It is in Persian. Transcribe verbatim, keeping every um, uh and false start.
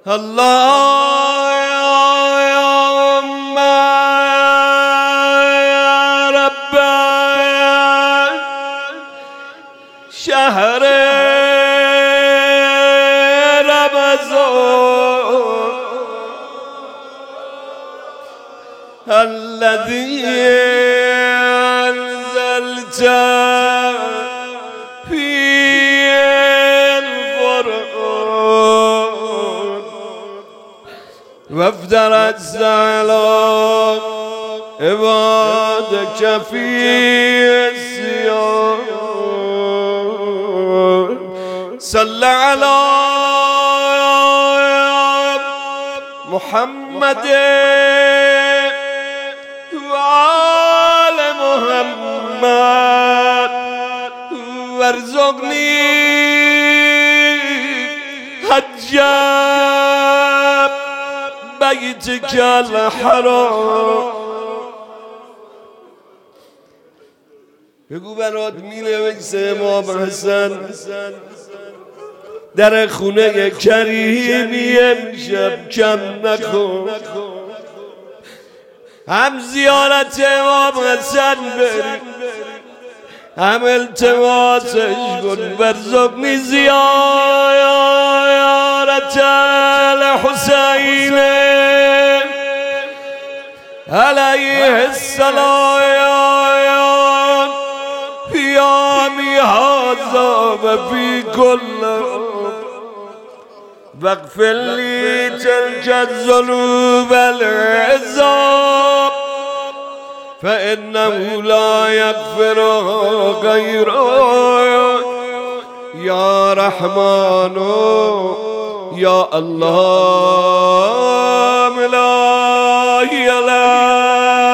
اللهم رب شهر رمضان الذي أنزلت فيه القرآن وافترضت على عبادك فيه الصيام صل على محمد وآل محمد وارزقني حج بيتك الحرام. بگو برات می‌نویسه امام حسن در خونه کریمی امشب کم نکن، هم زیارت امام حسن بری هم التماسش کن. وارزقنی زیارت الحسین علیه السلام فی عامی هذا و فی کل واغفر لی تلک الذنوب العظام فإنه لا يغفرها غيرك يا رحمن يا الله لا إله